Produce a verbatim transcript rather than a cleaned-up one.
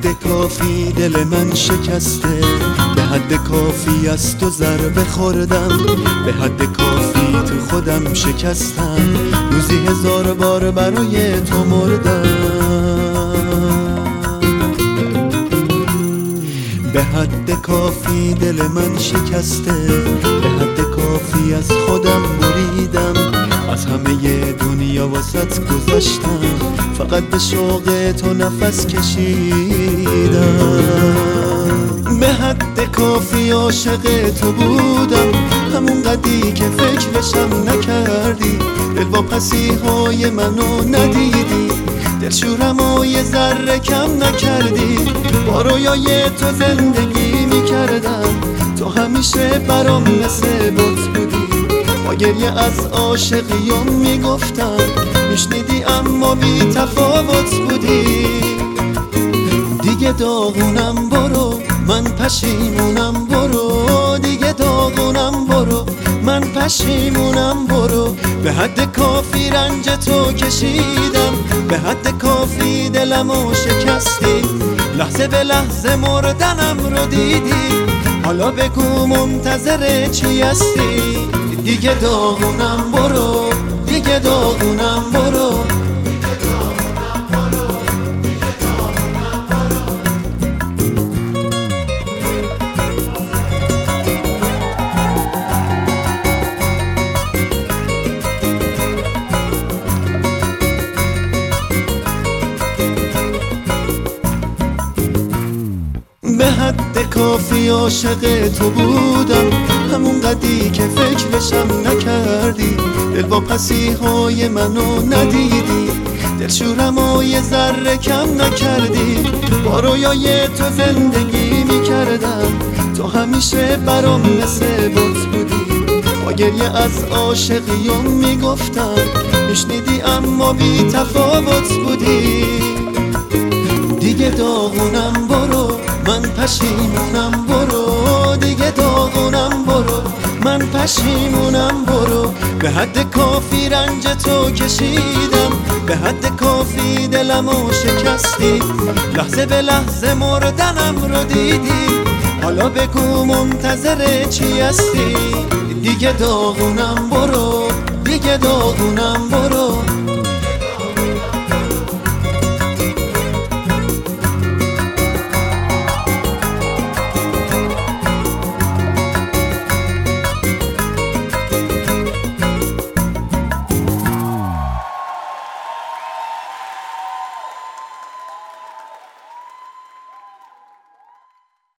حد کافی دل من شکسته، به حد کافی از تو ضربه خوردم، به حد کافی تو خودم شکستم، روزی هزار بار برای تو مردم. به حد کافی دل من شکسته، به حد کافی از خودم بریدم، از همه دنیا واسط گذشتم، فقط به شوق تو نفس کشیدم. به حد کافی عاشق تو بودم، همون قدی که فکرشم نکردی، دلواپسی های منو ندیدی، دلشورم و یه ذره کم نکردی، با رویای تو زندگی میکردم، تو همیشه برام مثل بت بودی، با گریه از عاشقیام میگفتم، میشنیدی اما بی تفاوت بودی. دیگه داغونم برو، من پشیمونم برو، دیگه داغونم برو، من پشیمونم برو. به حد کافی رنج تو کشیدم، به حد کافی دلمو شکستی، لحظه به لحظه مردنم رو دیدی، حالا بگو منتظر چی هستی؟ دیگه داغونم برو، دیگه داغونم برو. به حد کافی عاشق تو بودم، همون قدی که فکرشم نکردی، دلواپسی های منو ندیدی، دلشورم و یه ذره کم نکردی، با رویای تو زندگی میکردم، تو همیشه برام مثل بت بودی، با گریه از عاشقیام میگفتم، میشنیدی اما بی تفاوت بودی. دیگه داغونم برو، من پشیمونم برو، دیگه داغونم برو، من پشیمونم برو. به حد کافی رنج تو کشیدم، به حد کافی دلمو شکستی، لحظه به لحظه مردنم رو دیدی، حالا بگو منتظر چی هستی؟ دیگه داغونم برو، دیگه داغونم برو.